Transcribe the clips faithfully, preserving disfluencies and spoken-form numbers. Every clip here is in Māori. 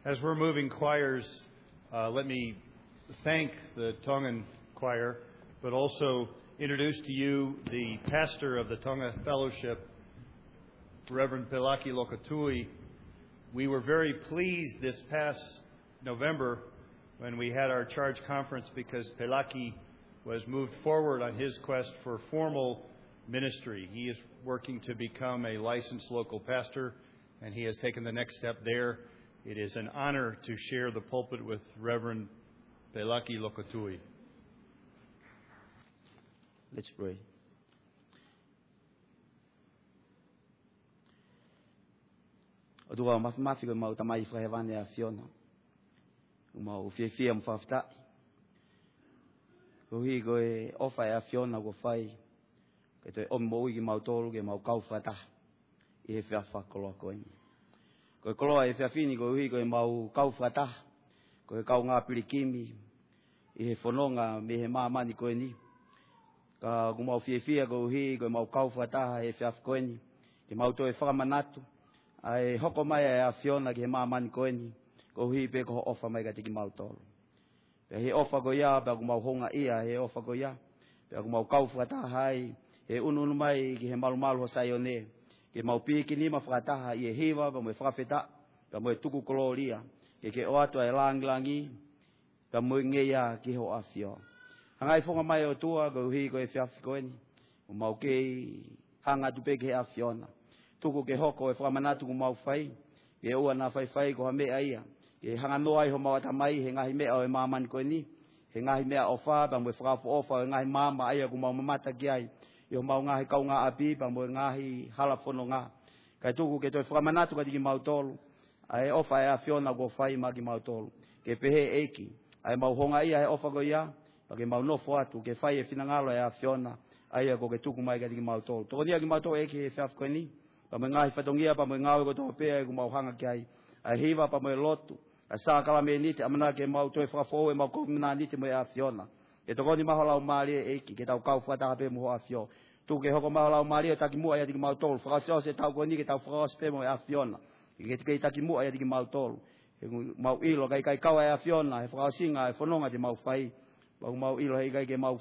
As we're moving choirs, uh, let me thank the Tongan choir, but also introduce to you the pastor of the Tonga Fellowship, Reverend Pelaki Lokatui. We were very pleased this past November when we had our charge conference because Pelaki was moved forward on his quest for formal ministry. He is working to become a licensed local pastor, and he has taken the next step there. It is an honor to share the pulpit with Reverend Pelaki Lokatui. Let's pray. O tua mafimafi ko mau tamai whahevane a Fiona. O mau whiawhia mwhawhita. Ko hi ko e ofa e a Fiona ko whai. Ke toi omo ui ki mau tolu ke mau kau whata. I he whiawha koloa koe. Ko e koloa e whiawhini ko hi ko e mau kau whata. Ko e kau ngā pirikimi. I he whanonga me he māmani koe ni. Ka ko mau whiawhia ko hi ko e mau kau whata he whiawha koe ni. Ke mau toi whakamanatu. Ai hoko mai e a Fiona ki he māmani koe ni. Ko hi pe ko ofa mai ka tiki mau tolu. Pe he ofa ko ia, pe ko mau honga ia he ofa ko ia. Pe ko mau kau whata hai. He ununu mai ki he malu malu ho sai o ne. Ke mau piki ni ma whakataha i e hiwa, pa mo e whakawheta, pa mo e tuku koloria. Ke ke o atua e langi langi, pa mo e ngeia ki ho awhio. Hangai whonga mai o tua, ko hi ko e whiawhi koe ni. O mau kei hanga tupe ke he awhiona. Tuku ke hoko e whakamanatu ku mau whai. Ke ua nā whai whai ko ha mea ia. Ke hanga noa i ho mau atamai, he ngahi mea o e mamani koe ni. He ngahi mea o wha, pa mo e whakafu ofa o e ngahi mama aia ku mau mamata ki ai. I ho mau ngahi kau ngā api, pa mo e ngahi hala whono ngā. Kai tuku ke toi whakamanatu ka tiki mau tolu. Ai ofa e a Fiona ko whai ma ki mau tolu. Ke pehe eiki. Ai mau honga ia he ofa ko ia. Pa ke mau nofo atu. Ke whai e whinangalo e a Fiona. Ai ko ke tuku mai ka tiki mau tolu. Toko nia ki mau tolu eiki he whiawhi koe ni. Pa mo e ngahi whatongia, pa mo e ngāwe ko toko pēa e ku mau hanga ki ai. Ai hiwa pa mo e lotu. Ai sākala me nite. Amana ke mau toi whakafo e mau komina nite mo e a Fiona. E toko ni maho lau maari e eiki. Ke tau kau whataha pe mo ho a Fio. Tu ke hoko maho lau maari e taki mua ia tiki mau tolu. Whakaseo se tau koe ni ke tau whakaos pe mo e a Fiona. Ke te kei taki mua ia tiki mau tolu. He mau ilo kai kai kaua e a Fiona. He whakaosinga e whanonga te mau whai. Pau mau ilo hei kai ke mau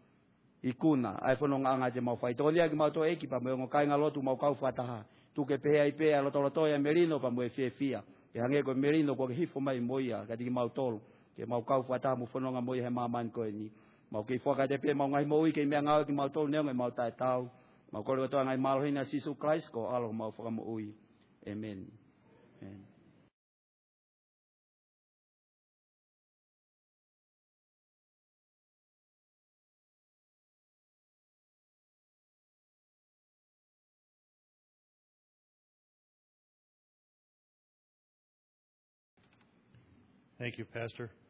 ikuna. Ai whanonga anga te mau whai. Toko nia ki mau to eki pa mo e ngo kai ngā lotu mau kau whataha. Tu ke pehea i pēa loto loto ia merino pa mo e fie fia. Ke hange ko merino ko ke hifo mai moia ka tiki mau tolu. Ke mau kau whataha mo whanonga moia he mamani koe ni. Mau kei whaka te pē, mau ngai mo ui kei mea ngau ki mau tolu neonga mau tae tau. Mau kore watoa ngai malohina Sisu Christ ko alo mau whaka mo ui. Amen. Amen. Thank you, Pastor.